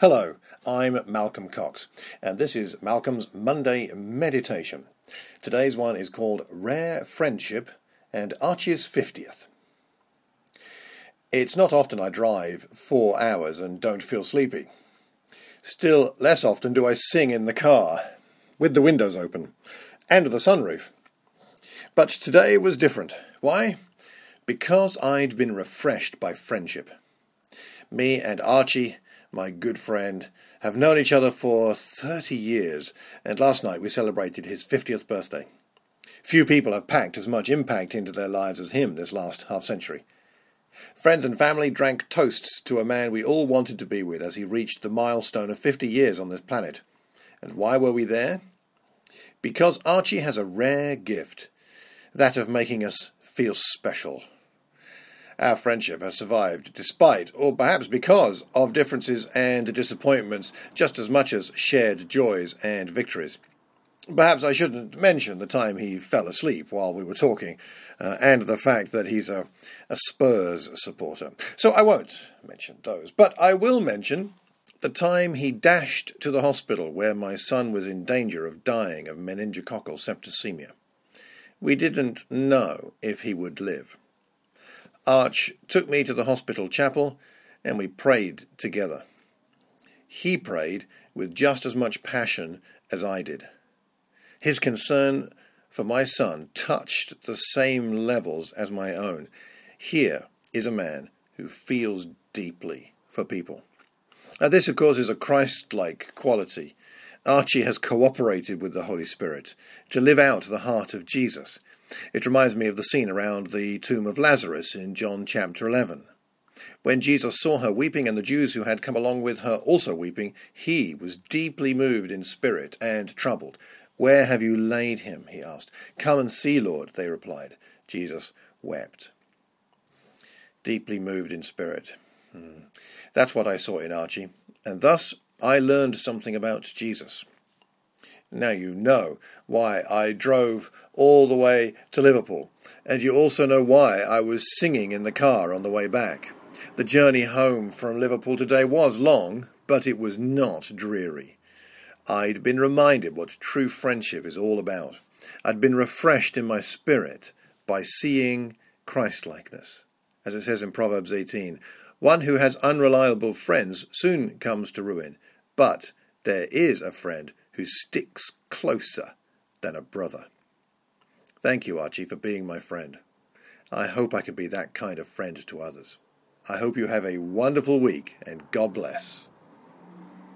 Hello, I'm Malcolm Cox, and this is Malcolm's Monday Meditation. Today's one is called Rare Friendship and Archie's 50th. It's not often I drive 4 hours and don't feel sleepy. Still less often do I sing in the car, with the windows open, and the sunroof. But today was different. Why? Because I'd been refreshed by friendship. Me and Archie, my good friend, have known each other for 30 years, and last night we celebrated his 50th birthday. Few people have packed as much impact into their lives as him this last half-century. Friends and family drank toasts to a man we all wanted to be with as he reached the milestone of 50 years on this planet. And why were we there? Because Archie has a rare gift, that of making us feel special. Our friendship has survived despite, or perhaps because, of differences and disappointments just as much as shared joys and victories. Perhaps I shouldn't mention the time he fell asleep while we were talking, and the fact that he's a Spurs supporter. So I won't mention those, but I will mention the time he dashed to the hospital where my son was in danger of dying of meningococcal septicemia. We didn't know if he would live. Arch took me to the hospital chapel and we prayed together. He prayed with just as much passion as I did. His concern for my son touched the same levels as my own. Here is a man who feels deeply for people. Now this, of course, is a Christ-like quality. Archie has cooperated with the Holy Spirit to live out the heart of Jesus. It reminds me of the scene around the tomb of Lazarus in John chapter 11. When Jesus saw her weeping and the Jews who had come along with her also weeping, he was deeply moved in spirit and troubled. "Where have you laid him?" he asked. "Come and see, Lord," they replied. Jesus wept. Deeply moved in spirit. That's what I saw in Archie, and thus I learned something about Jesus. Now you know why I drove all the way to Liverpool, and you also know why I was singing in the car on the way back. The journey home from Liverpool today was long, but it was not dreary. I'd been reminded what true friendship is all about. I'd been refreshed in my spirit by seeing Christ-likeness. As it says in Proverbs 18, one who has unreliable friends soon comes to ruin, but there is a friend who sticks closer than a brother. Thank you, Archie, for being my friend. I hope I can be that kind of friend to others. I hope you have a wonderful week, and God bless.